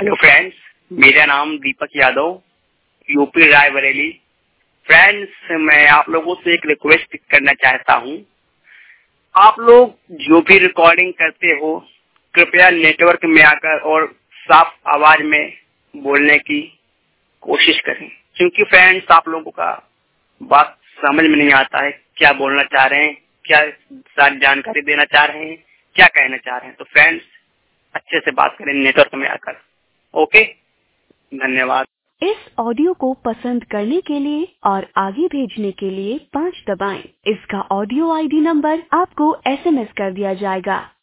Hello friends, मेरा नाम Deepak Yadav, UP Raebareli. Friends, मैं आप लोगों से एक रिक्वेस्ट करना चाहता हूँ। आप लोग जो भी रिकॉर्डिंग करते हो, कृपया नेटवर्क में आकर और साफ आवाज में बोलने की कोशिश करें, क्योंकि फ्रेंड्स आप लोगों का बात समझ में नहीं आता है, क्या बोलना चाह रहे हैं, क्या सारी जानकारी देना चाह रहे हैं, क्या कहना चाह रहे हैं। तो फ्रेंड्स अच्छे से बात करें नेटवर्क में आकर। ओके, धन्यवाद। इस ऑडियो को पसंद करने के लिए और आगे भेजने के लिए 5 दबाएं। इसका ऑडियो आईडी नंबर आपको SMS कर दिया जाएगा।